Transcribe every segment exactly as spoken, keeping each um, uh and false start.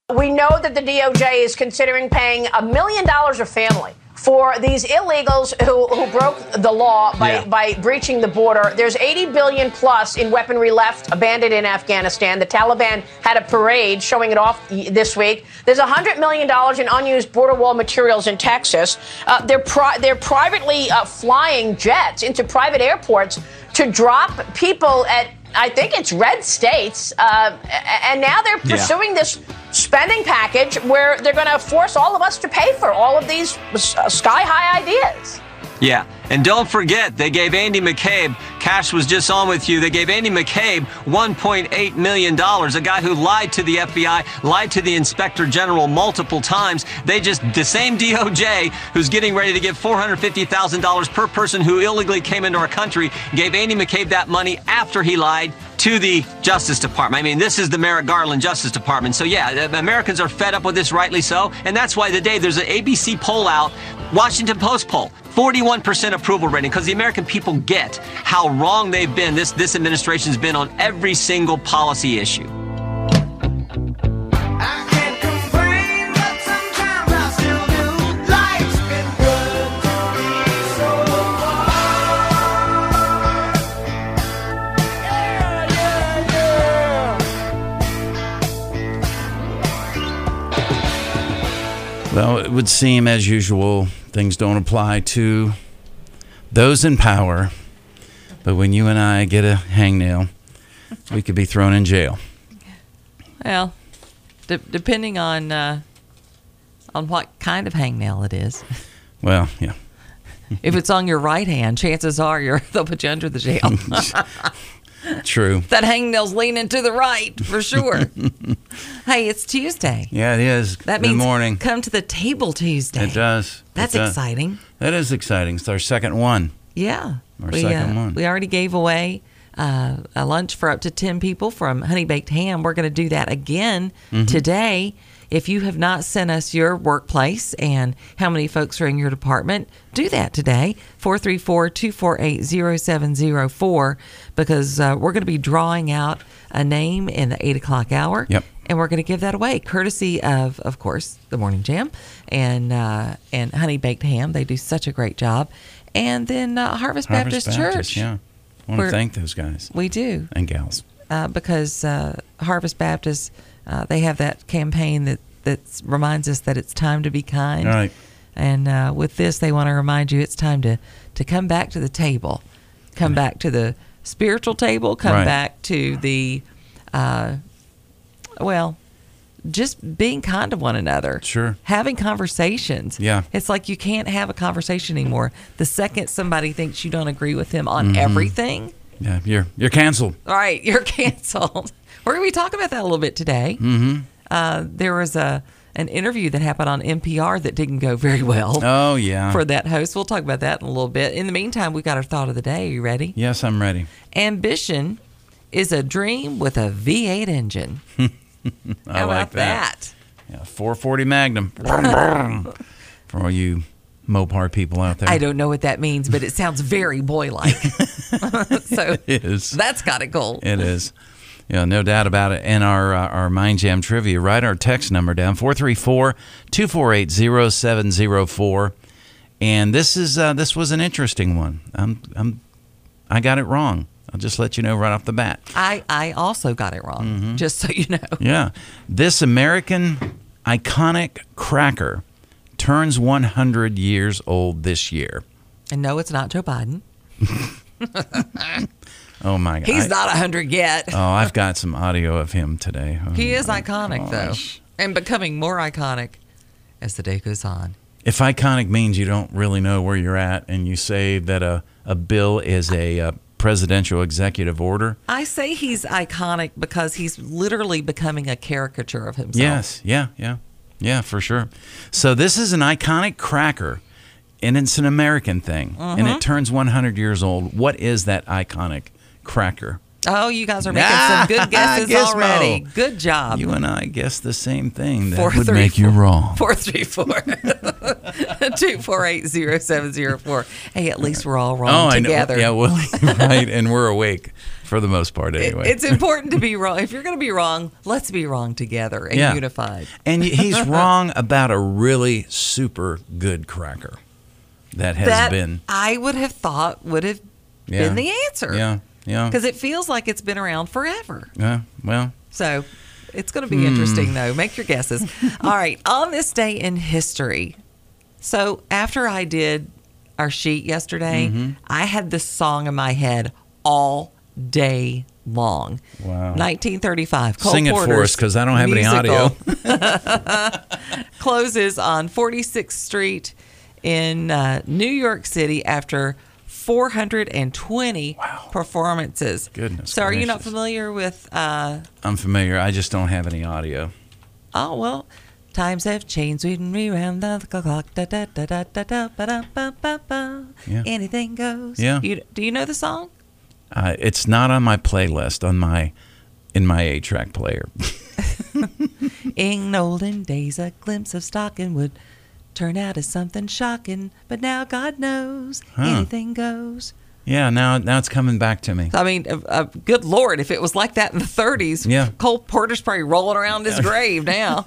We know that the D O J is considering paying a million dollars a family for these illegals who, who broke the law by, yeah. by breaching the border. There's eighty billion dollars plus in weaponry left abandoned in Afghanistan. The Taliban had a parade showing it off this week. There's one hundred million dollars in unused border wall materials in Texas. Uh, they're, pri- they're privately uh, flying jets into private airports to drop people at, I think it's red states, uh, and now they're pursuing yeah. this spending package where they're going to force all of us to pay for all of these sky-high ideas. Yeah, and don't forget, they gave Andy McCabe, Cash was just on with you, they gave Andy McCabe one point eight million dollars, a guy who lied to the F B I, lied to the Inspector General multiple times. They just, the same D O J who's getting ready to give four hundred fifty thousand dollars per person who illegally came into our country, gave Andy McCabe that money after he lied to the Justice Department. I mean, this is the Merrick Garland Justice Department. So yeah, Americans are fed up with this, rightly so, and that's why today there's an A B C poll out, Washington Post poll, forty-one percent approval rating, because the American people get how wrong they've been, this, this administration's been on every single policy issue. Well, it would seem, as usual, things don't apply to those in power. But when you and I get a hangnail, we could be thrown in jail. Well, de- depending on uh, on what kind of hangnail it is. Well, yeah. If it's on your right hand, chances are you're, they'll put you under the jail. True. That hangnail's leaning to the right, for sure. Hey, it's Tuesday. Yeah, it is. That Good means morning. Come to the table Tuesday. It does. That's it does. exciting. That is exciting. It's our second one. Yeah. Our we, second uh, one. We already gave away uh, a lunch for up to ten people from Honey Baked Ham. We're going to do that again mm-hmm. today. If you have not sent us your workplace and how many folks are in your department, do that today, four three four, two four eight, zero seven zero four, because uh, we're going to be drawing out a name in the eight o'clock hour. Yep. And we're going to give that away, courtesy of, of course, the Morning Jam and uh, and Honey Baked Ham. They do such a great job. And then uh, Harvest, Harvest Baptist, Baptist Church. Yeah. I want to thank those guys. We do. And gals. Uh, because uh, Harvest Baptist, uh, they have that campaign that, that reminds us that it's time to be kind. All right. And uh, with this, they want to remind you it's time to, to come back to the table. Come back to the spiritual table. Come right. back to the, uh, well, just being kind to one another. Sure. Having conversations. Yeah. It's like you can't have a conversation anymore. The second somebody thinks you don't agree with them on mm-hmm. everything. Yeah, you're you're canceled. All right, you're canceled. We're going to be talking about that a little bit today. Mm-hmm. Uh, there was a an interview that happened on N P R that didn't go very well. Oh, yeah. For that host. We'll talk about that in a little bit. In the meantime, we got our thought of the day. Are you ready? Yes, I'm ready. Ambition is a dream with a V eight engine. I How like about that? Yeah, four forty Magnum. For all you Mopar people out there. I don't know what that means, but it sounds very boy-like. So it is. That's got it cool. It is. Yeah, no doubt about it. And our uh, our Mind Jam trivia, write our text number down, four three four, two four eight, zero seven zero four. And this is uh, this was an interesting one. I'm I'm I got it wrong. I'll just let you know right off the bat. I, I also got it wrong, mm-hmm. just so you know. Yeah. This American iconic cracker turns one hundred years old this year. And no, it's not Joe Biden. Oh, my God. He's I, not one hundred yet. Oh, I've got some audio of him today. Oh, he is iconic, gosh. though, and becoming more iconic as the day goes on. If iconic means you don't really know where you're at and you say that a, a bill is a, a presidential executive order. I say he's iconic because he's literally becoming a caricature of himself. Yes, yeah, yeah, yeah, for sure. So this is an iconic cracker, and it's an American thing, mm-hmm. and it turns one hundred years old. What is that iconic cracker? Oh, you guys are making ah, some good guesses already. Good job. You and I guessed the same thing. That four, would three, make four, you wrong. four three four, two four eight, zero seven zero four. Hey, at least we're all wrong oh, together. I know. Yeah, well, right, and we're awake. for the most part, anyway. It, it's important to be wrong. If you're going to be wrong, let's be wrong together and Yeah. unified. And he's wrong about a really super good cracker that has that been. I would have thought would have Yeah. been the answer. Yeah, yeah. Because it feels like it's been around forever. Yeah, well, So it's going to be Hmm. interesting, though. Make your guesses. All right. On this day in history. So after I did our sheet yesterday, Mm-hmm. I had this song in my head all day long. Wow. nineteen thirty-five. Cole sing it for Porter's us because I don't have any musical audio. closes on forty-sixth Street in uh, New York City after four hundred twenty Wow. performances. Goodness So are you not gracious. familiar with... Uh, I'm familiar. I just don't have any audio. Oh, well, times have changed. We can reround the clock. Da, da, da, da, da, da, ba, da, ba, ba, ba. Yeah. Anything goes. Yeah. You, do you know the song? Uh, it's not on my playlist on my in my eight-track player. In olden days, a glimpse of stocking would turn out as something shocking. But now God knows Huh. anything goes. Yeah, now now it's coming back to me. I mean, uh, uh, good Lord, if it was like that in the thirties, Yeah. Cole Porter's probably rolling around his grave now.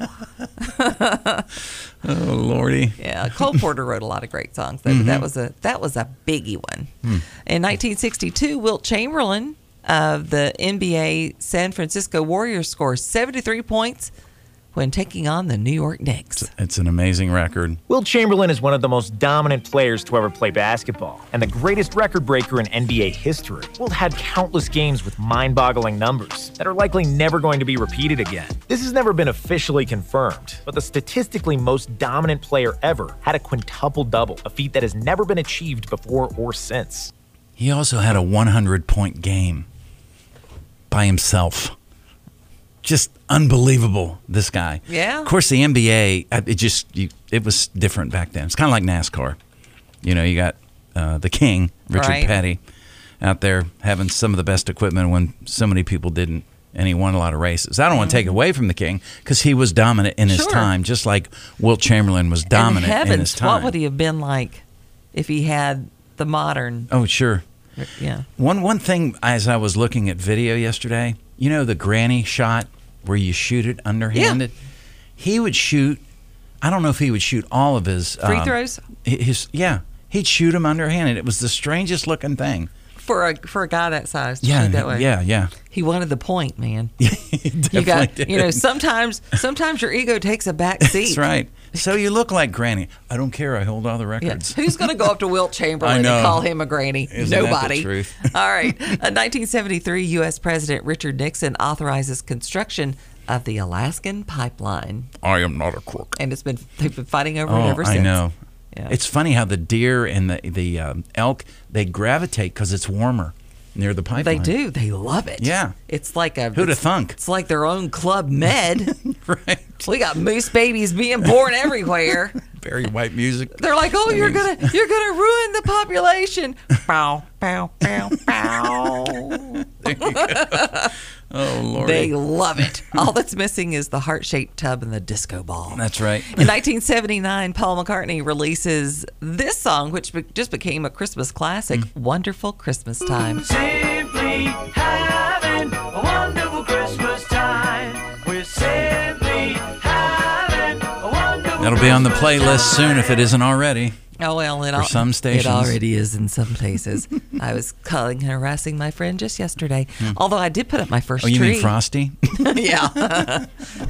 Oh lordy. Yeah, Cole Porter wrote a lot of great songs. That, Mm-hmm. that was a that was a biggie one. Hmm. In nineteen sixty-two, Wilt Chamberlain of the N B A San Francisco Warriors scores seventy-three points when taking on the New York Knicks. It's an amazing record. Wilt Chamberlain is one of the most dominant players to ever play basketball and the greatest record breaker in N B A history. Wilt had countless games with mind-boggling numbers that are likely never going to be repeated again. This has never been officially confirmed, but the statistically most dominant player ever had a quintuple-double, a feat that has never been achieved before or since. He also had a hundred-point game by himself. Just unbelievable, this guy. Yeah. Of course, the N B A, it just you, it was different back then. It's kind of like NASCAR. You know, you got uh, the king, Richard Right. Petty, out there having some of the best equipment when so many people didn't, and he won a lot of races. I don't want to take away from the king because he was dominant in his Sure. time, just like Wilt Chamberlain was dominant and heavens, in his time. what would he have been like if he had the modern? Oh, sure. Yeah. One one thing as I was looking at video yesterday, you know the granny shot where you shoot it underhanded? He would shoot, I don't know if he would shoot all of his... Free um, throws? His, yeah, he'd shoot them underhanded. It was the strangest looking thing. For a for a guy that size to Yeah, shoot that way. yeah, yeah. He wanted the point, man. He You definitely got, did. you know, sometimes sometimes your ego takes a back seat. That's right. So you look like granny. I don't care. I hold all the Yeah. records. Who's going to go up to Wilt I Chamberlain know. and call him a granny? Isn't that the Nobody. truth? All right. In nineteen seventy-three, U S President Richard Nixon authorizes construction of the Alaskan Pipeline, I am not a crook. and it's been they've been fighting over Oh, it ever since. I know. Yeah. It's funny how the deer and the the um, elk they gravitate because it's warmer near the pipeline. They do. They love it. Yeah. It's like a. Who'da it's- thunk? It's like their own Club Med. Right. We got moose babies being born everywhere. Very white music. They're like, oh, you're means- gonna, you're gonna ruin the population. Bow, bow, bow, bow. Oh Lord. They love it. All that's missing is the heart-shaped tub and the disco ball. That's right. In nineteen seventy-nine, Paul McCartney releases this song, which be- just became a Christmas classic, Mm. "Wonderful Christmas Time." Simply having a wonderful Christmas time. We're simply having a wonderful That'll be on the Christmas playlist soon if it isn't already. Oh well, it For al- some stations. it already is in some places. I was calling and harassing my friend just yesterday. Although I did put up my first Oh, you tree. mean Frosty? Yeah.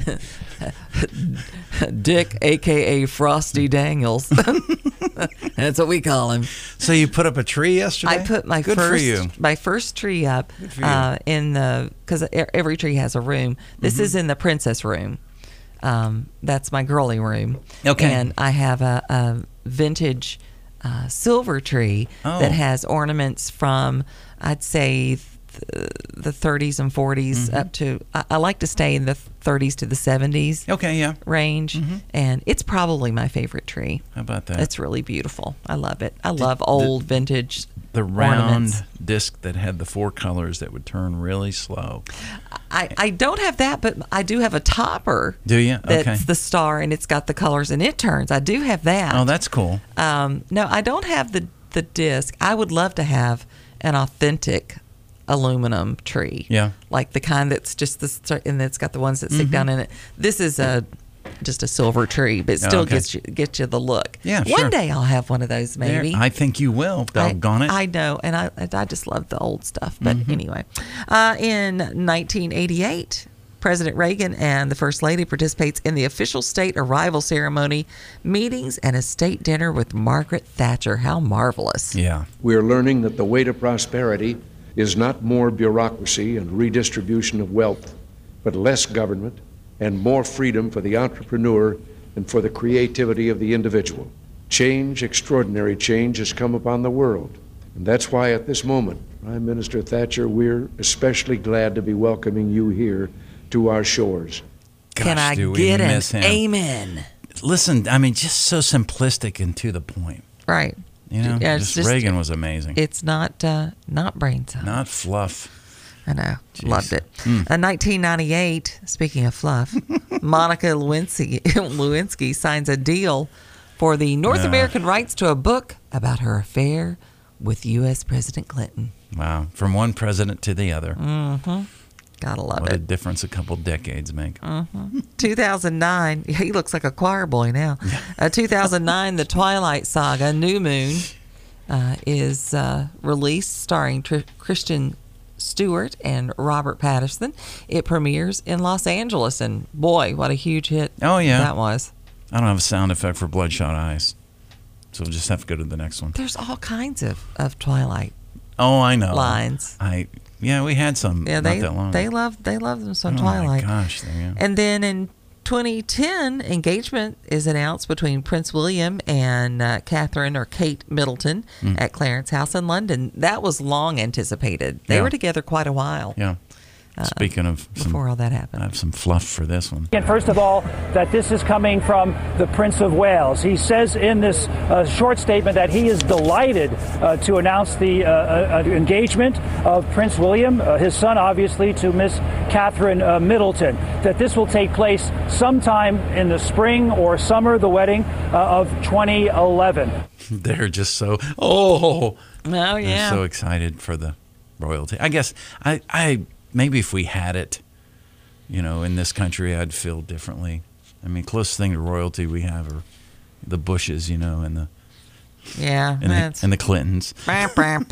Dick, a k a. Frosty Daniels. That's what we call him. So you put up a tree yesterday? I put my Good first for you. my first tree up for you. uh, in the because every tree has a room. This Mm-hmm. is in the princess room. Um, that's my girly room. Okay. And I have a, a vintage uh, silver tree Oh. that has ornaments from I'd say th- the thirties and forties Mm-hmm. up to I, I like to stay in the thirties to the seventies Okay, yeah. range, and it's probably my favorite tree. How about that? It's really beautiful. I love it. I love old vintage the round ornaments. disc that had the four colors that would turn really slow. I, I don't have that, but I do have a topper. Do you? That's Okay. the star, and it's got the colors, and it turns. I do have that. Oh, that's cool. Um, no, I don't have the the disc. I would love to have an authentic aluminum tree. Yeah. Like the kind that's just this, and it's got the ones that stick down in it. This is a just a silver tree, but it still Oh, okay. gets you gets you the look. Yeah, One sure. day I'll have one of those, There- maybe. I think you will. Doggone I, it. I know, and I I just love the old stuff. But Mm-hmm. anyway, uh, in nineteen eighty-eight, President Reagan and the First Lady participates in the official state arrival ceremony, meetings, and a state dinner with Margaret Thatcher. How marvelous! yeah. We are learning that the way to prosperity is not more bureaucracy and redistribution of wealth, but less government and more freedom for the entrepreneur and for the creativity of the individual. Change, extraordinary change, has come upon the world. And that's why at this moment, Prime Minister Thatcher, we're especially glad to be welcoming you here to our shores. Can Gosh, I do we get an miss him. amen? Listen, I mean, just so simplistic and to the point. Right. You know, Yeah, it's just, just- Reagan was amazing. It's not uh, not brain cells. Not fluff. I know. Jeez. Loved it. In nineteen ninety-eight, speaking of fluff, Monica Lewinsky, Lewinsky signs a deal for the North Yeah. American rights to a book about her affair with U S President Clinton. Wow. From one president to the other. Gotta love What a it. difference a couple decades make. two thousand nine, he looks like a choir boy now. Uh, two thousand nine, The Twilight Saga, New Moon, uh, is uh, released, starring Tr- Christian Stewart and Robert Pattinson. It premieres in Los Angeles, and boy, what a huge hit Oh, yeah. that was. I don't have a sound effect for Bloodshot Eyes. So we'll just have to go to the next one. There's all kinds of, of Twilight Oh, I know. lines. I Yeah, we had some Yeah, not they that long they ago. love they love them some Oh, Twilight. my gosh. There you go. And then in twenty ten, engagement is announced between Prince William and uh, Catherine or Kate Middleton Hmm. at Clarence House in London. That was long anticipated. They Yeah. were together quite a while Yeah. Speaking of some, before all that I happened. have some fluff for this one. And first of all, that this is coming from the Prince of Wales. He says in this uh, short statement that he is delighted uh, to announce the uh, uh, engagement of Prince William, uh, his son, obviously, to Miss Catherine uh, Middleton. That this will take place sometime in the spring or summer, the wedding uh, of twenty eleven. They're just so oh, Oh they're yeah. so excited for the royalty. I guess I, I maybe if we had it, you know, in this country, I'd feel differently. I mean, closest thing to royalty we have are the Bushes, you know, and the yeah. and, That's the, and the Clintons. Brah, brah,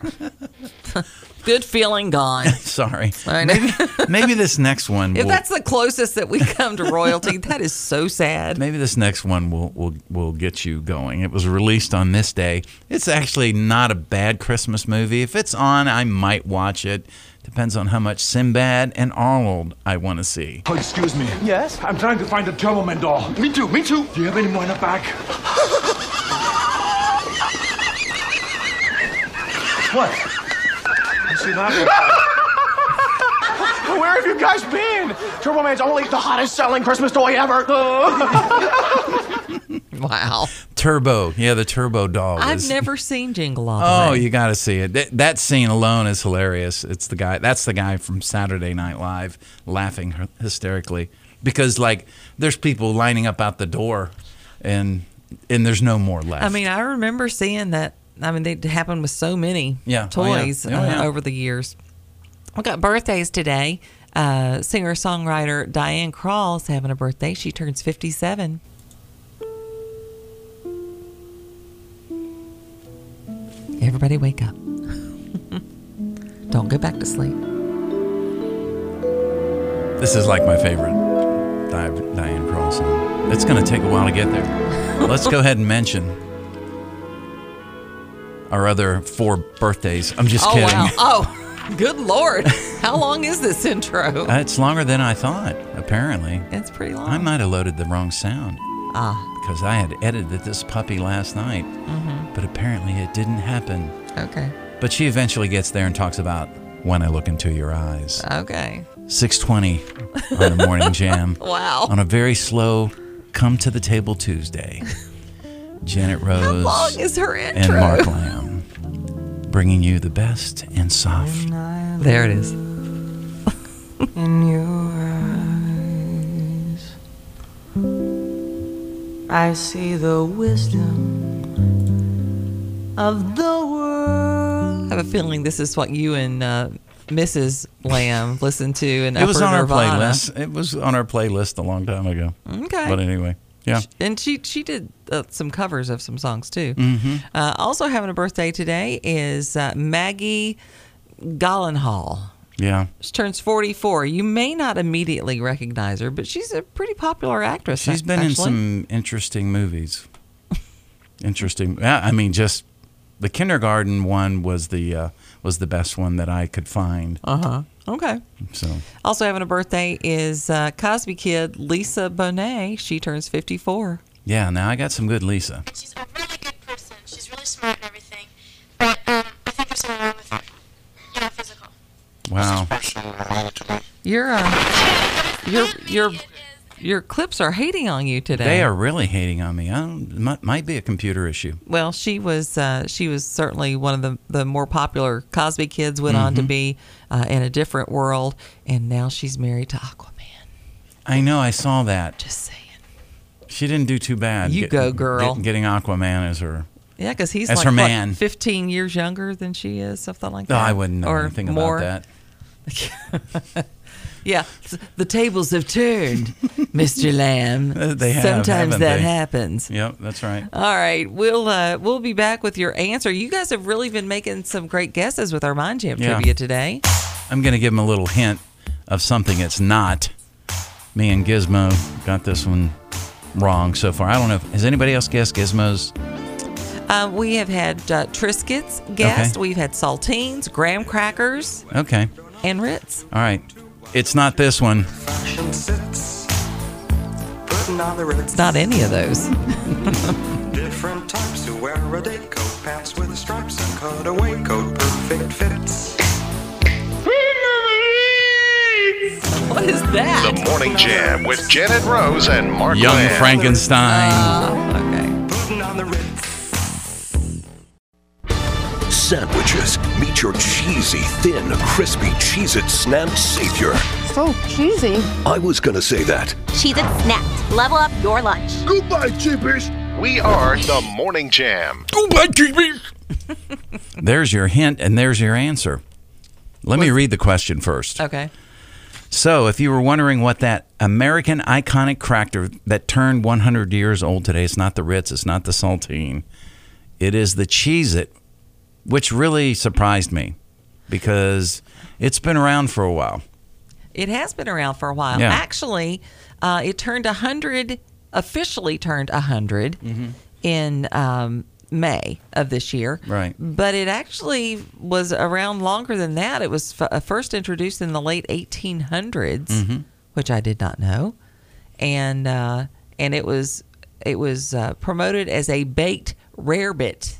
brah. Good feeling gone. Sorry, I know. maybe maybe this next one. If will, that's the closest that we come to royalty, that is so sad. Maybe this next one will, will will get you going. It was released on this day. It's actually not a bad Christmas movie. If it's on, I might watch it. Depends on how much Sinbad and Arnold I want to see. Oh, excuse me. Yes? I'm trying to find the Turbo Man doll. Me too, me too. Do you have any more in the bag? What? I see that. Where have you guys been? Turbo Man's only the hottest selling Christmas toy ever. Wow. Turbo, yeah, the Turbo doll. I've is- never seen Jingle All the Oh, Way. you got to see it. That, that scene alone is hilarious. It's the guy. That's the guy from Saturday Night Live laughing hy- hysterically because like there's people lining up out the door, and and there's no more left. I mean, I remember seeing that. I mean, it happened with so many Yeah. Oh, yeah. toys Oh, yeah. uh, over the years. We got birthdays today. Uh, singer-songwriter Diane Krall is having a birthday. She turns fifty-seven. Everybody wake up. Don't go back to sleep. This is like my favorite Di- Diane Krall song. It's going to take a while to get there. Let's go ahead and mention our other four birthdays. I'm just oh, kidding. wow. Oh, good Lord. How long is this intro? Uh, it's longer than I thought, apparently. It's pretty long. I might have loaded the wrong sound Ah, because I had edited this puppy last night, Mm-hmm. but apparently it didn't happen. okay. But she eventually gets there and talks about When I Look Into Your Eyes. Okay. six twenty on the Morning Jam. Wow. On a very slow Come to the Table Tuesday. Janet How Rose long is her intro? and Mark Lamb bringing you the best and soft. There it is. In your eyes, I see the wisdom of the world. have a feeling this is what you and uh, Missus Lamb listened to in It was Upper on our Nirvana. playlist. It was on our playlist a long time ago. Okay. But anyway, yeah. And she she did uh, some covers of some songs too. Mm-hmm. Uh, also having a birthday today is uh, Maggie Gyllenhaal. Yeah. She turns forty-four. You may not immediately recognize her, but she's a pretty popular actress. She's been actually. in some interesting movies. Interesting. Yeah, I mean, just the kindergarten one was the uh, was the best one that I could find. Uh huh. Okay. So Also having a birthday is uh, Cosby Kid Lisa Bonet. She turns fifty-four. yeah, now I got some good Lisa. She's a really good person. She's really smart and everything. But um, I think there's something wrong with her. You know, physical. Wow. Your uh, your your your clips are hating on you today. They are really hating on me. I don't, it might, might be a computer issue. Well, she was uh, she was certainly one of the, the more popular Cosby kids. Went on to Mhm. be uh, in a different world, and now she's married to Aquaman. I know. I saw that. Just saying. She didn't do too bad. You go, girl. get- getting Aquaman as her. Yeah, because he's As like her what, man. fifteen years younger than she is, something like Oh, that. I wouldn't know or anything more. about that. Yeah, the tables have turned, Mister Lamb. They have, Sometimes haven't that they? happens. Yep, that's right. All right, we'll uh, we'll be back with your answer. You guys have really been making some great guesses with our Mind Jam Yeah. trivia today. I'm going to give him a little hint of something it's not. Me and Gizmo got this one wrong so far. I don't know. If, has anybody else guessed Gizmo's? Uh, we have had uh, Triscuits guessed. Okay. We've had saltines, graham crackers, Okay. and Ritz. All right. It's not this one. It's not any of those. Different types who wear a day coat, pants with stripes and cutaway coat, perfect fits. What is that? The Morning Jam with Janet Rose and Mark Young Lamb. Frankenstein. Uh, okay. Putting on the Ritz. Sandwiches. Meet your cheesy, thin, crispy Cheez-It Snap Savior. So cheesy. I was gonna say that. Cheez-It Snapped. Level up your lunch. Goodbye, Jeepers. We are the Morning Jam. Goodbye, Jeepers. There's your hint, and there's your answer. Let me read the question first. Okay. So, if you were wondering what that American iconic cracker that turned one hundred years old today, it's not the Ritz, it's not the Saltine. It is the Cheez-It, which really surprised me because it's been around for a while. It has been around for a while. Yeah. Actually, uh, it turned one hundred, officially turned one hundred Mm-hmm. in um, May of this year. Right. But it actually was around longer than that. It was f- uh, first introduced in the late eighteen hundreds, Mm-hmm. which I did not know. And uh, and it was it was uh, promoted as a baked rarebit.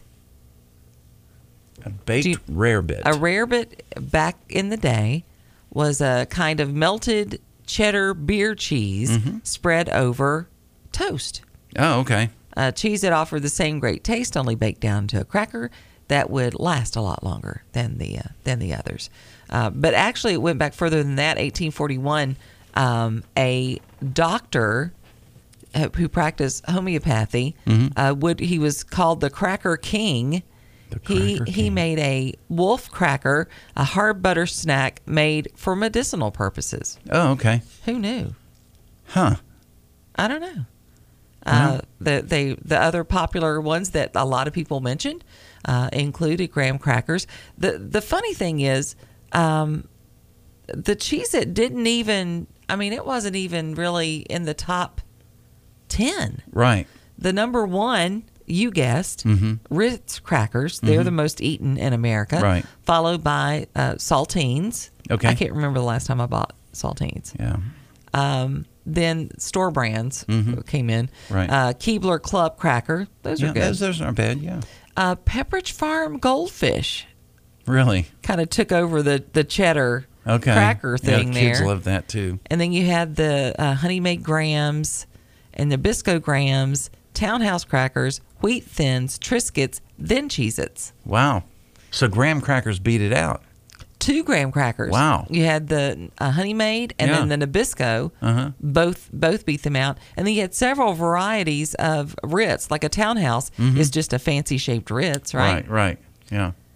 A baked you- rarebit. A rarebit back in the day was a kind of melted cheddar beer cheese Mm-hmm. spread over toast. Oh, okay. Uh, cheese that offered the same great taste, only baked down to a cracker that would last a lot longer than the uh, than the others. Uh, but actually, it went back further than that. eighteen forty-one, um, a doctor uh, who practiced homeopathy Mm-hmm. uh, would he was called the Cracker King. He Cracker he King. made a wolf cracker, a hard butter snack made for medicinal purposes. Oh, okay. Who knew? Huh. I don't know. Uh, the they the other popular ones that a lot of people mentioned uh, included graham crackers. the The funny thing is, um, the Cheez-It didn't even. I mean, it wasn't even really in the top ten. Right. The number one, you guessed, Mhm. Ritz crackers. They're Mhm. the most eaten in America. Right. Followed by uh, saltines. Okay. I can't remember the last time I bought saltines. Yeah. Um, then store brands Mhm. came in. Right. Uh, Keebler Club cracker. Those Yeah, are good. those, those aren't bad, yeah. Uh, Pepperidge Farm Goldfish Really? kind of took over the, the cheddar Okay. cracker thing yeah, there. Kids love that too. And then you had the uh, Honey Made Grahams and Nabisco Grahams, Townhouse crackers, Wheat Thins, Triscuits, then Cheez-Its. Wow. So graham crackers beat it out. Two graham crackers. Wow. You had the uh, Honey Made and Yeah. then the Nabisco. Uh-huh. Both both beat them out. And then you had several varieties of Ritz, like a Townhouse Mhm. is just a fancy shaped Ritz, right? Right, right. Yeah.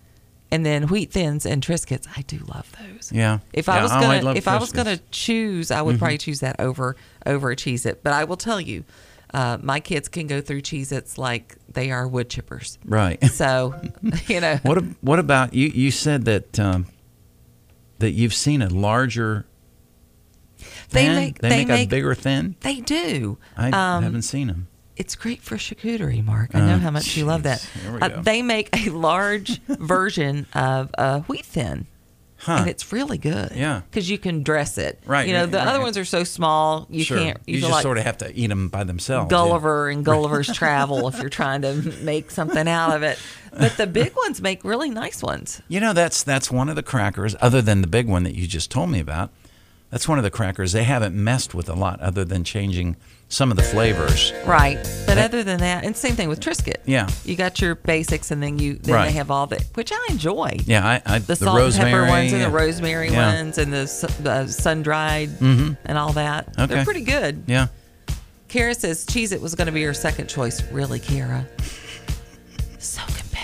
And then Wheat Thins and Triscuits, I do love those. Yeah. If Yeah, I was oh, I gonna, love if I was Triscuits. gonna choose, I would Mhm. probably choose that over over a Cheez-It. But I will tell you, uh, my kids can go through Cheez-Its like they are wood chippers. Right. So, you know. What ab- What about you? You said that um, that you've seen a larger. They Thin? make- they, they make, make- a bigger thin. They do. I Um, haven't seen them. It's great for charcuterie, Mark. I know Oh, how much you love that. Here we Uh, go. they make a large version of a Wheat Thin. Huh. And it's really good. Yeah. Because you can dress it. Right, You know, right, the right. other ones are so small, you Sure. can't. You, feel just like sort of have to eat them by themselves. yeah. Gulliver and Gulliver's Travel if you're trying to make something out of it. But the big ones make really nice ones. You know, that's that's one of the crackers, other than the big one that you just told me about. That's one of the crackers they haven't messed with a lot, other than changing some of the flavors. Right. But They- other than that, and same thing with Triscuit. Yeah. You got your basics, and then you then Right. they have all the, which I enjoy. Yeah, I, I The, the, salt rosemary and pepper ones and yeah. the rosemary Yeah. ones and the, su- the sun dried Mhm. and all that. Okay. They're pretty good. Yeah. Kara says Cheez-It was going to be her second choice. Really, Kara? So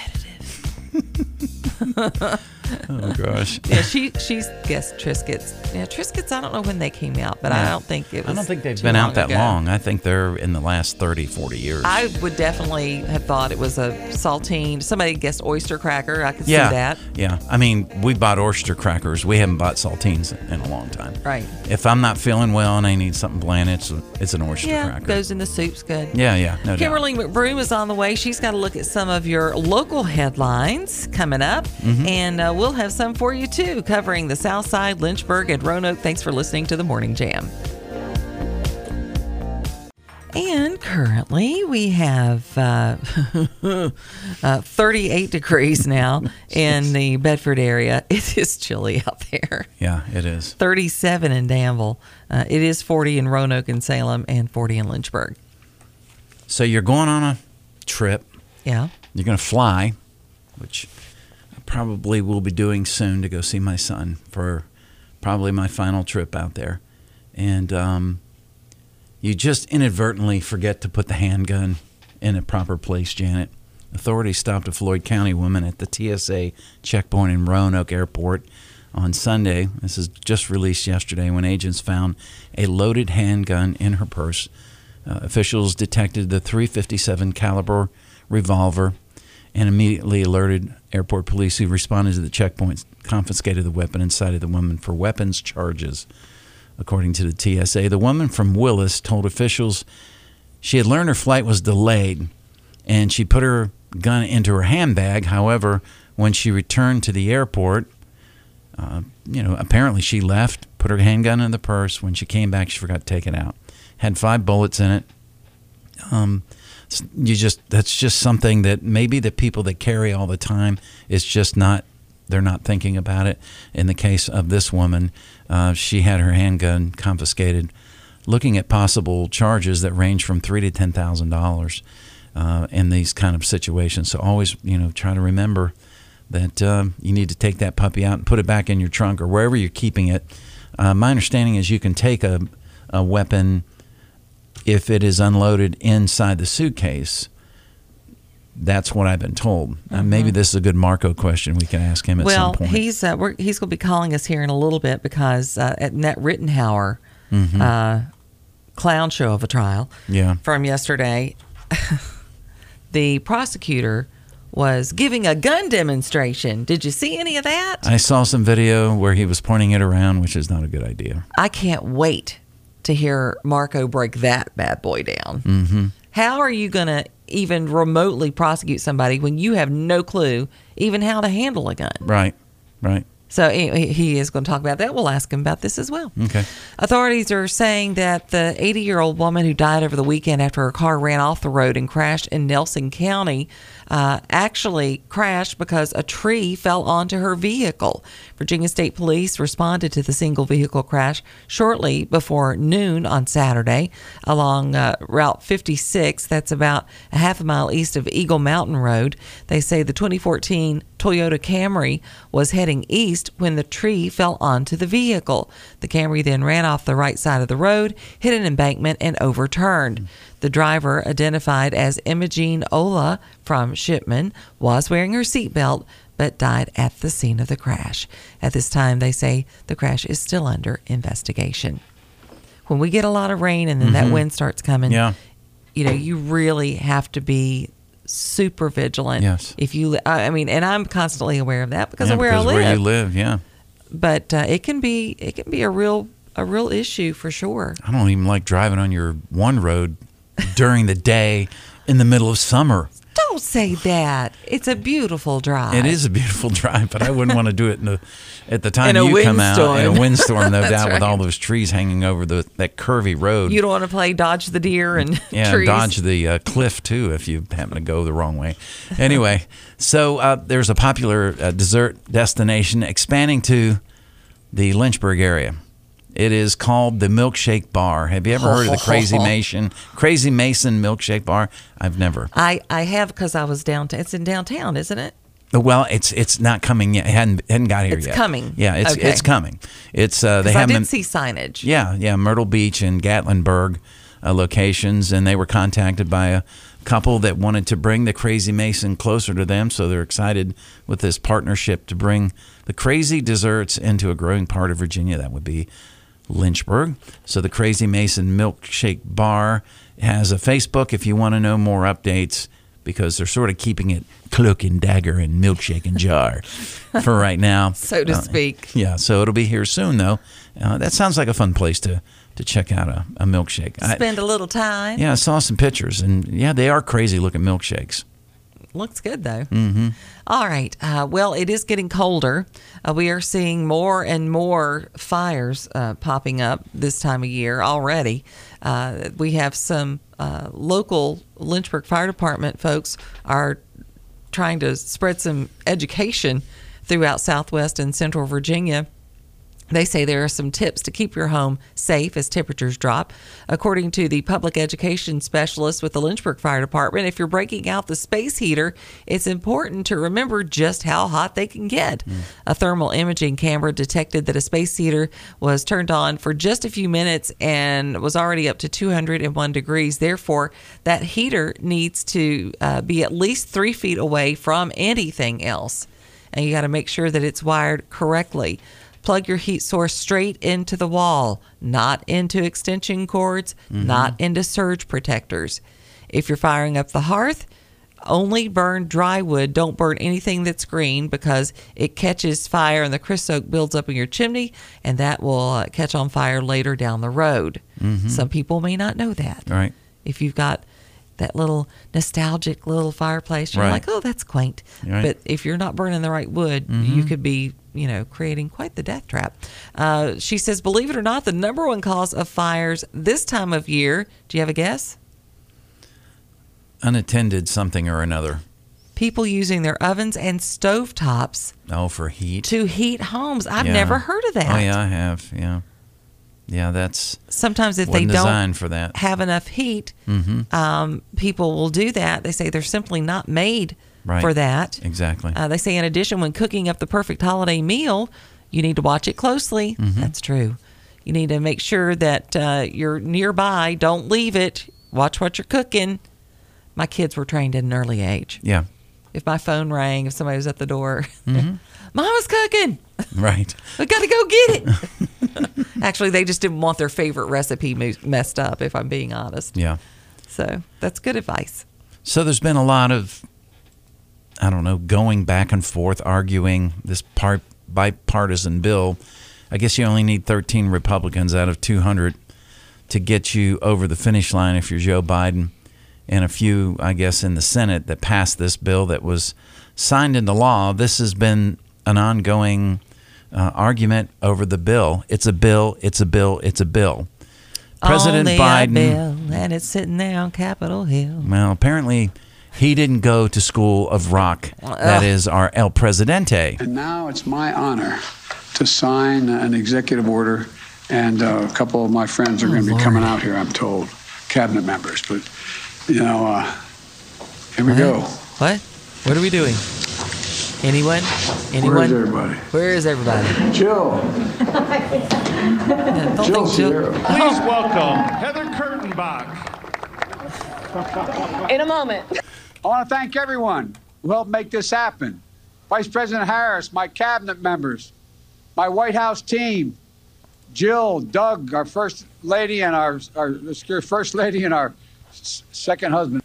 competitive. Oh gosh. Yeah, she she's guessed Triscuits. Yeah, Triscuits. I don't know when they came out, but I Yeah. don't think it was. I don't think they've too been long out that ago. long. I think they're in the last thirty, forty years. I would definitely have thought it was a saltine. Somebody guessed oyster cracker. I could yeah. see that. Yeah. I mean, we bought oyster crackers. We haven't bought saltines in a long time. Right. If I'm not feeling well and I need something bland, it's it's an oyster Yeah, cracker. goes in the soup's good. Yeah, yeah, no doubt. Kimberly McBroom is on the way. She's got to look at some of your local headlines coming up, Mhm. and uh, we'll have some for you too, covering the South Side, Lynchburg, and Roanoke. Thanks for listening to the Morning Jam. And currently we have uh, uh, thirty-eight degrees now in the Bedford area. It is chilly out there. Yeah, it is. thirty-seven in Danville. Uh, it is forty in Roanoke and Salem and forty in Lynchburg. So you're going on a trip. Yeah. You're going to fly, which I probably will be doing soon to go see my son for probably my final trip out there. And um, you just inadvertently forget to put the handgun in a proper place, Janet. Authorities stopped a Floyd County woman at the T S A checkpoint in Roanoke Airport on Sunday. This is just released yesterday when agents found a loaded handgun in her purse. Uh, officials detected the three fifty-seven caliber revolver and immediately alerted airport police, who responded to the checkpoint, confiscated the weapon, and cited the woman for weapons charges. According to the T S A, the woman from Willis told officials she had learned her flight was delayed and she put her gun into her handbag. However, when she returned to the airport, uh, you know, apparently she left, put her handgun in the purse. When she came back, she forgot to take it out. Had five bullets in it. Um, you just that's just something that maybe the people that carry all the time is just not. They're not thinking about it. In the case of this woman, uh, she had her handgun confiscated. Looking at possible charges that range from three to ten thousand dollars uh, in these kind of situations. So always, you know, try to remember that uh, you need to take that puppy out and put it back in your trunk or wherever you're keeping it. Uh, my understanding is you can take a, a weapon if it is unloaded inside the suitcase. That's what I've been told. Mm-hmm. Uh, maybe this is a good Marco question we can ask him at well, some point. Well, he's uh, we're, he's going to be calling us here in a little bit because uh, at Net Rittenhauer mm-hmm. uh, clown show of a trial yeah. from yesterday, the prosecutor was giving a gun demonstration. Did you see any of that? I saw some video where he was pointing it around, which is not a good idea. I can't wait to hear Marco break that bad boy down. Mm-hmm. How are you going to even remotely prosecute somebody when you have no clue even how to handle a gun? Right, right. So he he is going to talk about that. We'll ask him about this as well. Okay. Authorities are saying that the eighty-year-old woman who died over the weekend after her car ran off the road and crashed in Nelson County uh, actually crashed because a tree fell onto her vehicle. Virginia State Police responded to the single vehicle crash shortly before noon on Saturday along uh, Route fifty-six. That's about a half a mile east of Eagle Mountain Road. They say the twenty fourteen Toyota Camry was heading east east when the tree fell onto the vehicle. The Camry then ran off the right side of the road, hit an embankment, and overturned. The driver, identified as Imogene Ola from Shipman, was wearing her seatbelt but died at the scene of the crash. At this time, they say the crash is still under investigation. When we get a lot of rain and then Mm-hmm. that wind starts coming, Yeah. you know, you really have to be super vigilant. Yes. If you, I mean, and I'm constantly aware of that because Yeah, of where because I live. where you live, yeah. But uh, it can be, it can be a real, a real issue for sure. I don't even like driving on your one road during the day in the middle of summer. Don't say that. It's a beautiful drive. It is a beautiful drive, but I wouldn't want to do it in the, at the time In a you come out in a windstorm. windstorm, no That's doubt, with right. all those trees hanging over the that curvy road. You don't want to play dodge the deer and Yeah, trees. dodge the uh, cliff too if you happen to go the wrong way. Anyway, so uh, there's a popular uh, dessert destination expanding to the Lynchburg area. It is called the Milkshake Bar. Have you ever heard of the Crazy Mason Crazy Mason Milkshake Bar? I've never. I, I have because I was downtown. It's in downtown, isn't it? Well, it's it's not coming yet. It hadn't hadn't got here It's yet. coming. Yeah, it's Okay. it's coming. It's uh, they 'Cause I have did them- see signage. Yeah, yeah, Myrtle Beach and Gatlinburg uh, locations, and they were contacted by a couple that wanted to bring the Crazy Mason closer to them, so they're excited with this partnership to bring the crazy desserts into a growing part of Virginia. That would be Lynchburg. So the Crazy Mason Milkshake Bar has a Facebook if you want to know more updates, because they're sort of keeping it cloak and dagger and milkshake and jar for right now. So to Uh, speak. Yeah, so it'll be here soon, though. Uh, that sounds like a fun place to, to check out a, a milkshake. I- Spend a little time. yeah, I saw some pictures, and yeah, they are crazy looking milkshakes. Looks good, though. Mm-hmm. All right. Uh, well, it is getting colder. Uh, we are seeing more and more fires uh, popping up this time of year already. Uh, we have some uh, local Lynchburg Fire Department folks are trying to spread some education throughout Southwest and Central Virginia. They say there are some tips to keep your home safe as temperatures drop. According to the public education specialist with the Lynchburg Fire Department, if you're breaking out the space heater, it's important to remember just how hot they can get. A thermal imaging camera detected that a space heater was turned on for just a few minutes and was already up to two hundred one degrees. Therefore, that heater needs to uh, be at least three feet away from anything else. And you got to make sure that it's wired correctly. Plug your heat source straight into the wall, not into extension cords, Mhm. not into surge protectors. If you're firing up the hearth, only burn dry wood. Don't burn anything that's green because it catches fire and the creosote builds up in your chimney, and that will uh, catch on fire later down the road. Mhm. Some people may not know that. Right. If you've got that little nostalgic little fireplace, you're Right. like, oh, that's quaint. Right. But if you're not burning the right wood, Mhm. you could be, you know, creating quite the death trap. Uh, she says, believe it or not, the number one cause of fires this time of year, do you have a guess? Unattended something or another. People using their ovens and stovetops Oh, for heat. to heat homes. I've Yeah. never heard of that. Oh, yeah, I have. Yeah. Yeah, that's Sometimes if they wasn't don't designed for that. have enough heat, Mhm. um, people will do that. They say they're simply not made Right. for that. Exactly. Uh, they say, in addition, when cooking up the perfect holiday meal, you need to watch it closely. Mhm. That's true. You need to make sure that uh, you're nearby. Don't leave it. Watch what you're cooking. My kids were trained at an early age. Yeah. If my phone rang, if somebody was at the door, Mhm. Mama's cooking. Right. We got to go get it. Actually, they just didn't want their favorite recipe mo- messed up, if I'm being honest. Yeah. So that's good advice. So there's been a lot of, I don't know, going back and forth, arguing this part bipartisan bill. I guess you only need thirteen Republicans out of two hundred to get you over the finish line if you're Joe Biden, and a few, I guess, in the Senate that passed this bill that was signed into law. This has been an ongoing uh, argument over the bill. It's a bill, it's a bill, it's a bill. President Only Biden. a bill, and it's sitting there on Capitol Hill. Well, apparently he didn't go to School of Rock. That Ugh. is our El Presidente. And now it's my honor to sign an executive order, and uh, a couple of my friends are Oh, going to be Lord. coming out here, I'm told, cabinet members. But, you know, uh, here we go. What? What are we doing? Anyone? Anyone? Where's everybody? Where is everybody? Jill. Yeah, don't Jill's think Jill- here. Please welcome Heather Kurtenbach. In a moment. I want to thank everyone who helped make this happen. Vice President Harris, my cabinet members, my White House team, Jill, Doug, our first lady, and our, our first lady and our s- second husband.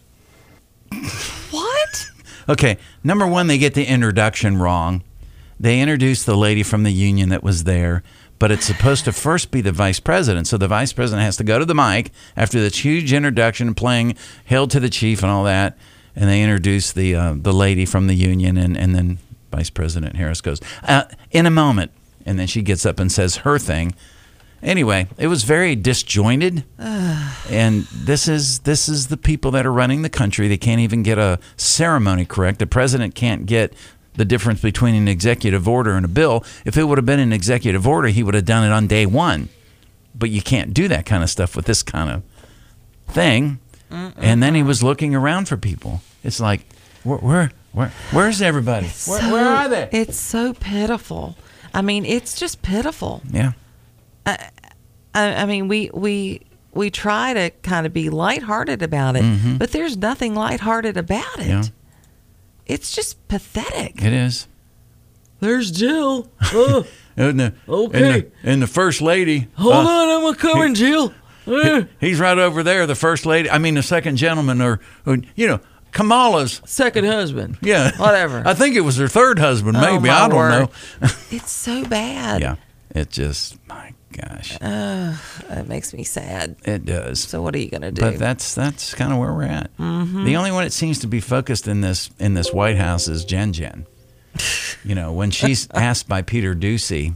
What? Okay, number one, they get the introduction wrong. They introduced the lady from the union that was there, but it's supposed to first be the vice president. So the vice president has to go to the mic after this huge introduction, playing "Hail to the Chief" and all that, and they introduce the uh, the lady from the union, and, and then Vice President Harris goes, uh, "In a moment," and then she gets up and says her thing. Anyway, it was very disjointed, and this is this is the people that are running the country. They can't even get a ceremony correct. The president can't get the difference between an executive order and a bill. If it would have been an executive order, he would have done it on day one. But you can't do that kind of stuff with this kind of thing. Mm-mm. And then he was looking around for people. It's like, where, where, where where's everybody? Where, So- where are they? It's so pitiful. I mean, it's just pitiful. Yeah. I, I, I mean, we we we try to kind of be lighthearted about it, Mhm. but there's nothing lighthearted about it. Yeah. It's just pathetic. It is. There's Jill. Oh, And the, Okay. And the, and the first lady. hold uh, on, I'm a coming, Jill. he- he's right over there. The first lady. I mean, the second gentleman, or, or you know, Kamala's second husband. Yeah, Whatever. I think it was her third husband. Oh, Maybe my I don't word. know. It's so bad. Yeah, it just my gosh, Uh, it makes me sad. it does. So what are you gonna do? But that's that's kind of where we're at. Mhm. The only one that seems to be focused in this in this White House is Jen Jen. You know, when she's asked by Peter Ducey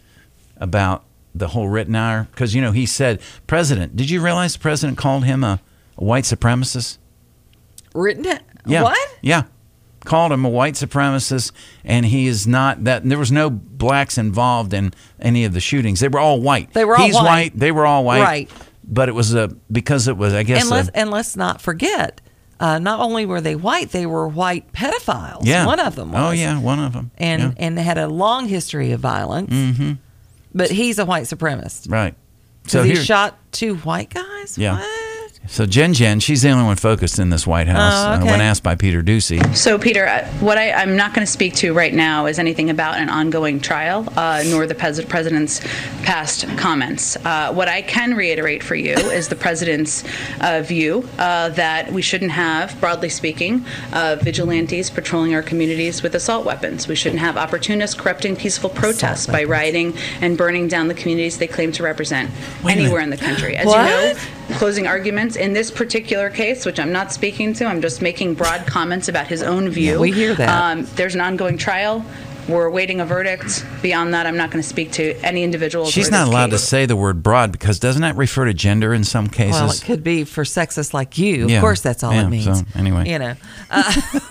about the whole Rittenhour, because you know he said, "President, did you realize the president called him a, a white supremacist?" Written it? Yeah. What? Yeah. Called him a white supremacist, and he is not that. There was no blacks involved in any of the shootings. They were all white. They were all He's white. They were all white. Right. But it was a because it was, I guess. And let's, a, and let's not forget, uh, not only were they white, they were white pedophiles. yeah. One of them was. Oh yeah, one of them. And yeah. and had a long history of violence. Mm-hmm. But he's a white supremacist. Right. So he here- shot two white guys? Yeah. What? So Jen Jen, she's the only one focused in this White House. Oh, okay. uh, when asked by Peter Ducey. So, Peter, uh, what I, I'm not going to speak to right now is anything about an ongoing trial, uh, nor the pres- president's past comments. Uh, what I can reiterate for you is the president's uh, view uh, that we shouldn't have, broadly speaking, uh, vigilantes patrolling our communities with assault weapons. We shouldn't have opportunists corrupting peaceful protests by rioting and burning down the communities they claim to represent Wait a anywhere minute. in the country. As What? you know, closing arguments in this particular case, which I'm not speaking to, I'm just making broad comments about his own view. Yeah, we hear that. Um, there's an ongoing trial. We're awaiting a verdict. Beyond that, I'm not going to speak to any individuals. She's or not this allowed to case. say the word broad because doesn't that refer to gender in some cases? Well, it could be for sexists like you. Yeah. Of course, that's all Yeah, it means. so, anyway. You know. Uh,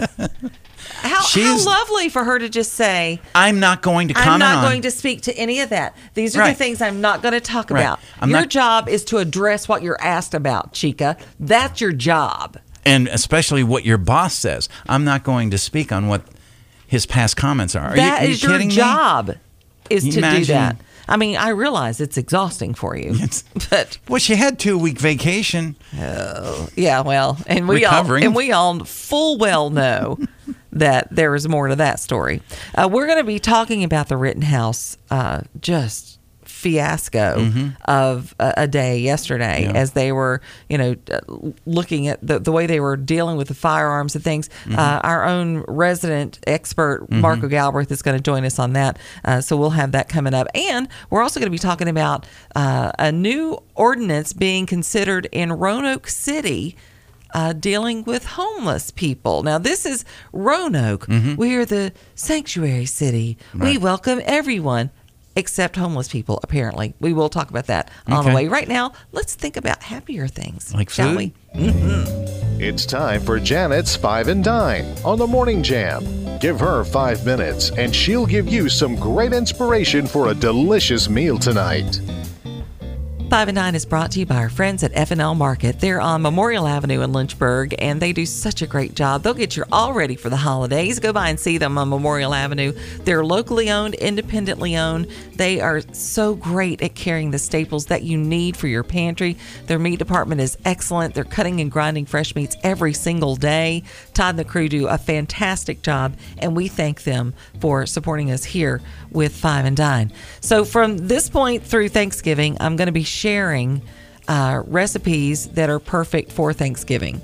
how, how She's- lovely for her to just say, I'm not going to comment I'm not on. going to speak to any of that. These are the Right. things I'm not going to talk Right. about. I'm your not- job is to address what you're asked about, Chica. That's your job. And especially what your boss says. I'm not going to speak on what his past comments are. Are you, That are you is your kidding me? job, is Can you to do imagine? that. I mean, I realize it's exhausting for you, but Well, she had two week vacation. oh, yeah, well, and we all Recovering. and we all full well know that there is more to that story. Uh, we're going to be talking about the Rittenhouse uh, just fiasco Mhm. of a, a day yesterday, Yeah. as they were, you know, uh, looking at the, the way they were dealing with the firearms and things. Mhm. Uh, our own resident expert, Mhm. Marco Galbraith, is going to join us on that. Uh, so we'll have that coming up. And we're also going to be talking about uh, a new ordinance being considered in Roanoke City, Uh, dealing with homeless people. Now, this is Roanoke. Mhm. We are the sanctuary city. We Right. welcome everyone except homeless people, apparently. We will talk about that on Okay. the way. Right now, let's think about happier things, Like shall food? we? It's time for Janet's Five and Dine on the Morning Jam. Give her five minutes and she'll give you some great inspiration for a delicious meal tonight. Five and Dine is brought to you by our friends at F and L Market. They're on Memorial Avenue in Lynchburg, and they do such a great job. They'll get you all ready for the holidays. Go by and see them on Memorial Avenue. They're locally owned, independently owned. They are so great at carrying the staples that you need for your pantry. Their meat department is excellent. They're cutting and grinding fresh meats every single day. Todd and the crew do a fantastic job, and we thank them for supporting us here with Five and Dine. So from this point through Thanksgiving, I'm going to be sharing uh, recipes that are perfect for Thanksgiving.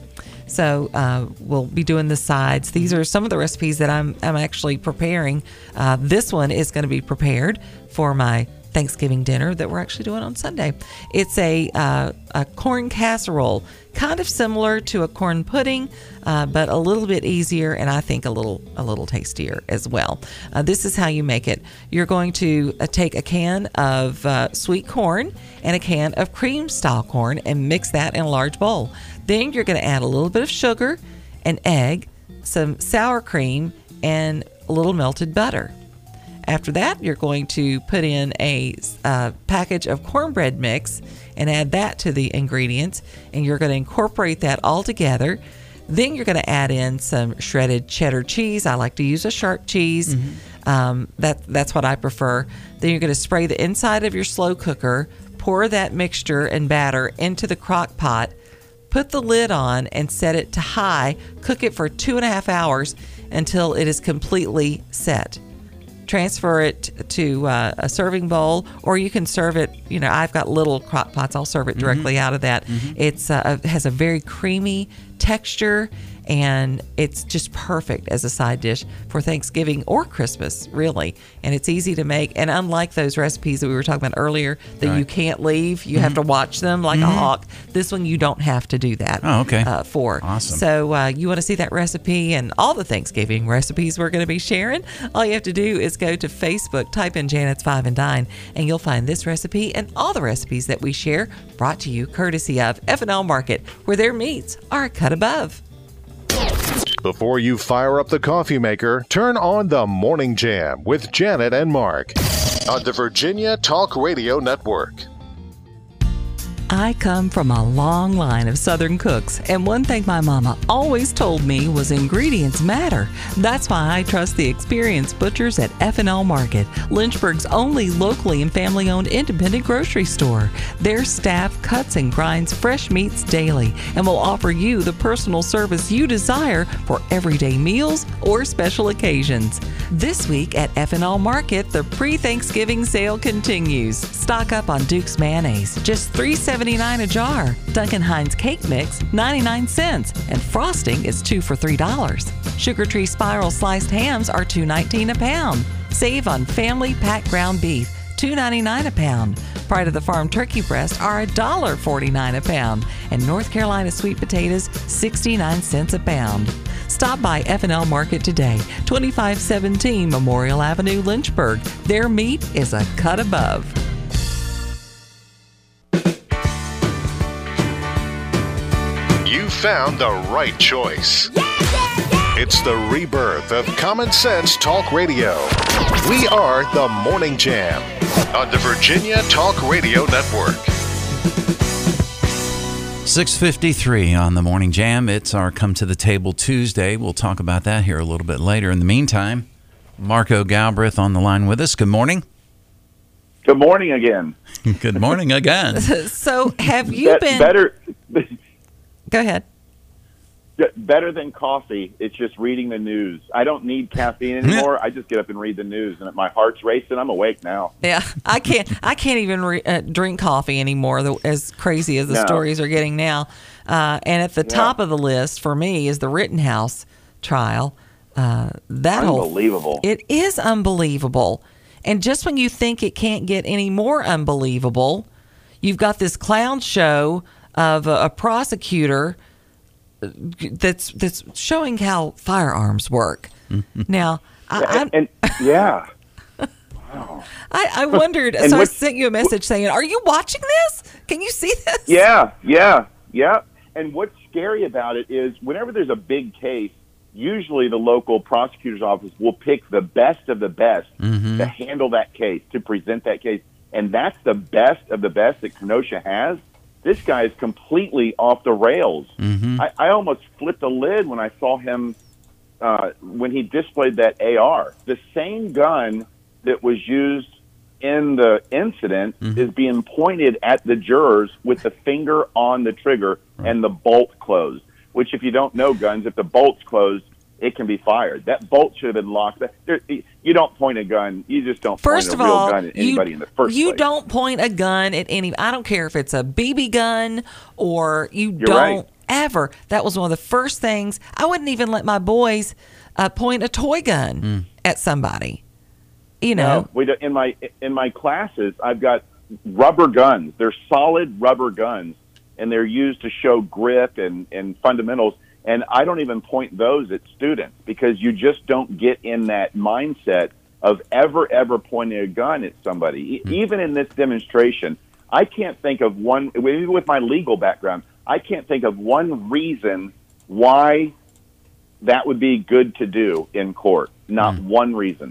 So uh, we'll be doing the sides. These are some of the recipes that I'm I'm actually preparing. Uh, this one is going to be prepared for my Thanksgiving dinner that we're actually doing on Sunday. It's a, uh, a corn casserole, kind of similar to a corn pudding, uh, but a little bit easier, and I think a little a little tastier as well. Uh, this is how you make it. You're going to uh, take a can of uh, sweet corn and a can of cream style corn and mix that in a large bowl. Then you're going to add a little bit of sugar, an egg, some sour cream, and a little melted butter. After that, you're going to put in a uh, package of cornbread mix and add that to the ingredients, and you're going to incorporate that all together. Then you're going to add in some shredded cheddar cheese. I like to use a sharp cheese. Mm-hmm. Um, that that's what I prefer. Then you're going to spray the inside of your slow cooker, pour that mixture and batter into the crock pot, put the lid on, and set it to high. Cook it for two and a half hours until it is completely set. Transfer it to uh, a serving bowl, or you can serve it. You know, I've got little crock pots. I'll serve it directly mm-hmm. out of that. Mm-hmm. It's uh, has a very creamy texture, and it's just perfect as a side dish for Thanksgiving or Christmas, really. And it's easy to make. And unlike those recipes that we were talking about earlier that right. you can't leave, you mm-hmm. have to watch them like mm-hmm. a hawk. This one you don't have to do that. Oh, okay. Uh, for awesome. So uh, you want to see that recipe and all the Thanksgiving recipes we're going to be sharing? All you have to do is go to Facebook, type in Janet's Five and Dine, and you'll find this recipe and all the recipes that we share, brought to you courtesy of F and L Market, where their meats are a cut above. Before you fire up the coffee maker, turn on the Morning Jam with Janet and Mark on the Virginia Talk Radio Network. I come from a long line of Southern cooks, and one thing my mama always told me was ingredients matter. That's why I trust the experienced butchers at F and L Market, Lynchburg's only locally and family-owned independent grocery store. Their staff cuts and grinds fresh meats daily and will offer you the personal service you desire for everyday meals or special occasions. This week at F and L Market, the pre-Thanksgiving sale continues. Stock up on Duke's mayonnaise, just three dollars and seventy-nine cents a jar. Duncan Hines cake mix, ninety-nine cents, and frosting is two for three dollars. Sugar Tree Spiral sliced hams are two dollars and nineteen cents a pound. Save on family packed ground beef, two dollars and ninety-nine cents a pound. Pride of the Farm turkey breast are one dollar and forty-nine cents a pound. And North Carolina sweet potatoes, sixty-nine cents a pound. Stop by F and L Market today, twenty-five seventeen Memorial Avenue, Lynchburg. Their meat is a cut above. You found the right choice. Yeah, yeah, yeah. It's the rebirth of Common Sense Talk Radio. We are the Morning Jam on the Virginia Talk Radio Network. six fifty-three on the Morning Jam. It's our Come to the Table Tuesday. We'll talk about that here a little bit later. In the meantime, Marco Galbraith on the line with us. Good morning. Good morning again. Good morning again. So have you Be- been... Better... Go ahead. Better than coffee, it's just reading the news. I don't need caffeine anymore. I just get up and read the news, and my heart's racing. I'm awake now. Yeah, I can't. I can't even re- uh, drink coffee anymore. The, as crazy as the No. stories are getting now. Uh, and at the Yeah. top of the list for me is the Rittenhouse trial. Uh, that Unbelievable. Whole, it is unbelievable. And just when you think it can't get any more unbelievable, you've got this clown show of a, a prosecutor that's that's showing how firearms work. Now, I, and, and yeah, wow. I, I wondered. And so what- I sent you a message saying, "Are you watching this? Can you see this?" Yeah, yeah, yeah. And what's scary about it is whenever there's a big case, usually the local prosecutor's office will pick the best of the best Mhm. to handle that case, to present that case. and that's the best of the best that Kenosha has, this guy is completely off the rails. Mm-hmm. I, I almost flipped the lid when I saw him uh, when he displayed that A R. The same gun that was used in the incident mm-hmm. is being pointed at the jurors with the finger on the trigger right. and the bolt closed, which if you don't know guns, if the bolt's closed, it can be fired. That bolt should have been locked. There, you don't point a gun. You just don't First point of a real all, gun at anybody you, in the first you place. don't point a gun at any. I don't care if it's a B B gun or you You're don't right. ever. That was one of the first things. I wouldn't even let my boys uh, point a toy gun Mm. at somebody. You know, No, we don't, in my in my classes, I've got rubber guns. They're solid rubber guns, and they're used to show grip and, and fundamentals. And I don't even point those at students because you just don't get in that mindset of ever, ever pointing a gun at somebody. E- Even in this demonstration, I can't think of one, even with my legal background, I can't think of one reason why that would be good to do in court. Not Mm. one reason.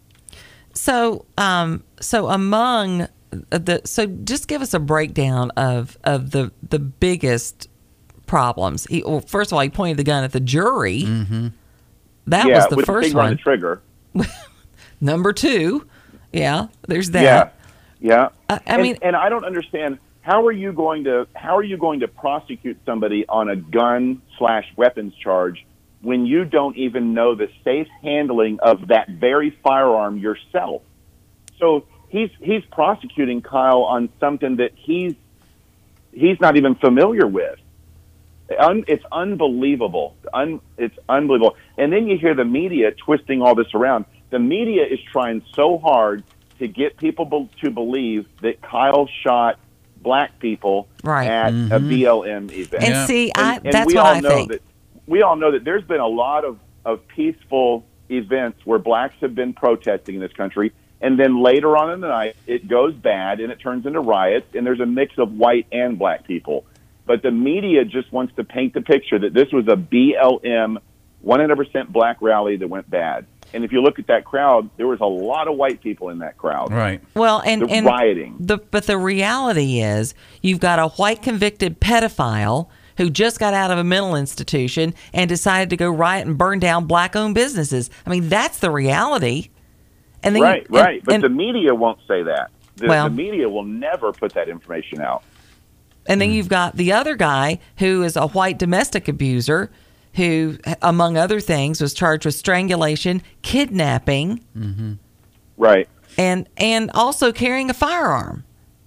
So, um, so among the, so just give us a breakdown of of the the biggest problems. He, well, first of all, he pointed the gun at the jury. Mm-hmm. That yeah, was the with first the finger on one. the trigger. Number two, yeah, there's that. Yeah, yeah. I, I and, mean, and I don't understand how are you going to how are you going to prosecute somebody on a gun slash weapons charge when you don't even know the safe handling of that very firearm yourself? So he's he's prosecuting Kyle on something that he's he's not even familiar with. Un, it's unbelievable. Un, it's unbelievable. And then you hear the media twisting all this around. The media is trying so hard to get people be, to believe that Kyle shot black people right. at mm-hmm. a B L M event. And see, I, and, and that's we what all I know think. That, we all know that there's been a lot of, of peaceful events where blacks have been protesting in this country, and then later on in the night, it goes bad and it turns into riots, and there's a mix of white and black people. But the media just wants to paint the picture that this was a B L M one hundred percent black rally that went bad. And if you look at that crowd, there was a lot of white people in that crowd. Right. Well, and, They're and rioting. The, but the reality is you've got a white convicted pedophile who just got out of a mental institution and decided to go riot and burn down black-owned businesses. I mean, that's the reality. And then right, you, and, right. But and, the media won't say that. The, Well- the media will never put that information out. And then you've got the other guy who is a white domestic abuser who, among other things, was charged with strangulation, kidnapping, Mm-hmm. Right. and and also carrying a firearm.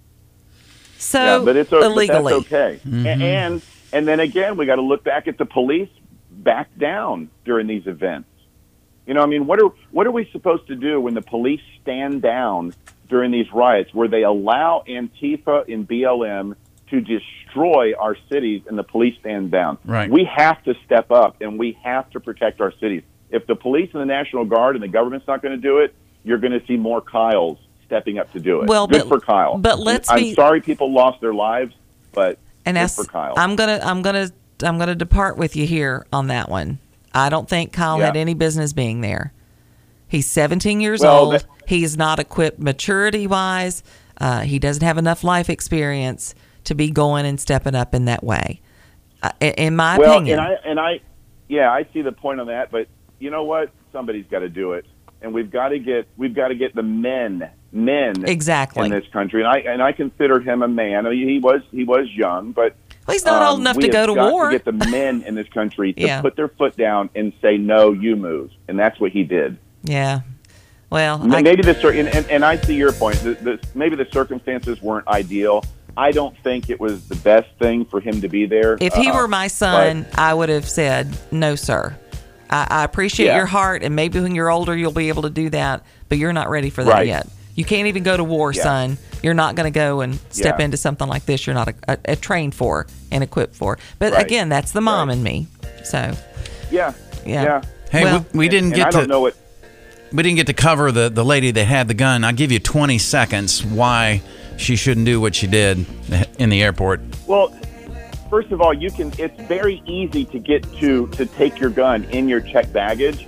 So yeah, but it's o- illegally. But that's okay. Mm-hmm. A- And and then again, we got to look back at the police back down during these events. You know, I mean, what are what are we supposed to do when the police stand down during these riots, where they allow Antifa and B L M to destroy our cities and the police stand down? Right. We have to step up and we have to protect our cities. If the police and the National Guard and the government's not going to do it, you're going to see more Kyles stepping up to do it. Well, good but- for Kyle. but let's I'm be- sorry people lost their lives, but And good that's, for Kyle. I'm gonna I'm gonna I'm gonna depart with you here on that one. I don't think Kyle Yeah. had any business being there. He's seventeen years Well, old. that- He's not equipped maturity wise. Uh, he doesn't have enough life experience to be going and stepping up in that way. Uh, in- in my well, opinion, and I and I, yeah, I see the point on that. But you know what? Somebody's got to do it, and we've got to get we've got to get the men men Exactly. in this country. And I and I considered him a man. I mean, he was he was young, but well, he's not um, old enough we to go have to got war. To get the men in this country to Yeah. put their foot down and say no, you move, and that's what he did. Yeah. Well, M- I, Maybe the cir- and, and, and I see your point. The, the, maybe the circumstances weren't ideal. I don't think it was the best thing for him to be there. if he Uh, were my son, I would have said, no, sir. I, I appreciate Yeah. your heart, and maybe when you're older, you'll be able to do that, but you're not ready for that Right. yet. You can't even go to war, Yeah. son. You're not going to go and step Yeah. into something like this you're not a, a, a trained for and equipped for. But Right. again, that's the mom in me. So, yeah, yeah. yeah. Hey, Well- we, we didn't And get I to. don't know what. We didn't get to cover the, the lady that had the gun. I'll give you twenty seconds why she shouldn't do what she did in the airport. Well, first of all, you can. It's very easy to get to to take your gun in your checked baggage.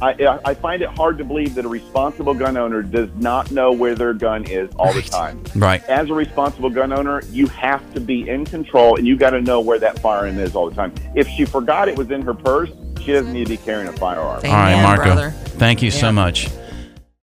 I, I find it hard to believe that a responsible gun owner does not know where their gun is all the time. Right. As a responsible gun owner, you have to be in control, and you got to know where that firearm is all the time. If she forgot it was in her purse, she doesn't need to be carrying a firearm. All right, Marco. brother. Thank you Yeah. so much.